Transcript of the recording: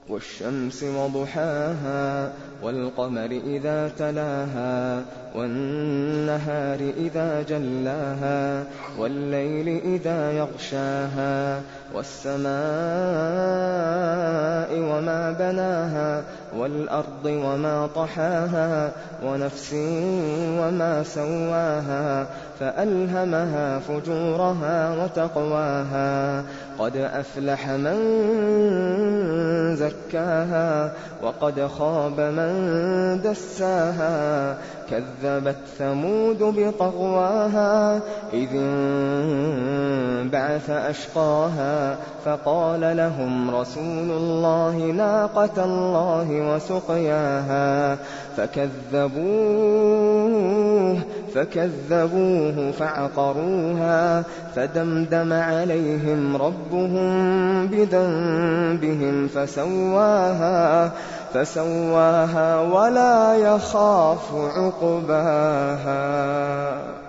والشمس وضحاها والقمر إذا تلاها والنهار إذا جلاها والليل إذا يغشاها والسماء وما بناها والأرض وما طحاها ونفس وما سواها فألهمها فجورها وتقواها قد أفلح من زكاها وقد خاب من دساها كذبت ثمود بطغواها إذ انبعث أشقاها فقال لهم رسول الله ناقة الله وسقياها فكذبوه فعقروها فدمدم عليهم ربهم بذنبهم فسواها ولا يخاف عقباها.